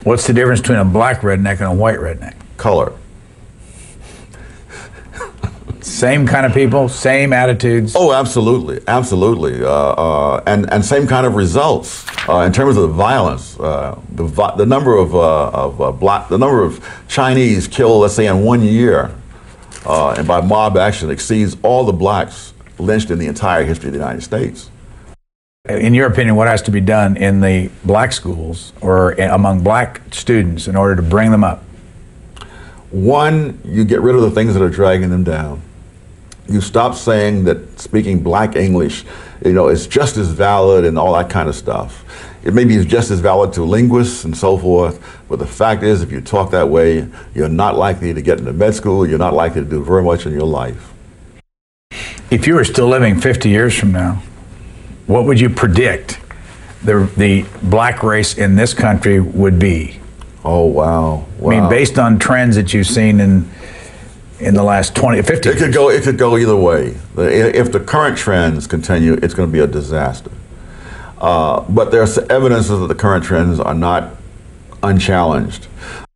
What's the difference between a black redneck and a white redneck? Color. Same kind of people, same attitudes. Oh, absolutely, absolutely, and same kind of results in terms of the violence. The number the number of Chinese killed, let's say, in 1 year, and by mob action, exceeds all the blacks lynched in the entire history of the United States. In your opinion, what has to be done in the black schools or among black students in order to bring them up? One, you get rid of the things that are dragging them down. You stop saying that speaking black English, is just as valid and all that kind of stuff. It maybe is just as valid to linguists and so forth, but the fact is, if you talk that way, you're not likely to get into med school, you're not likely to do very much in your life. If you were still living 50 years from now, what would you predict the black race in this country would be? Oh, wow. I mean, based on trends that you've seen in the last 20, 50 years. It could go either way. If the current trends continue, it's going to be a disaster. But there's evidence that the current trends are not unchallenged.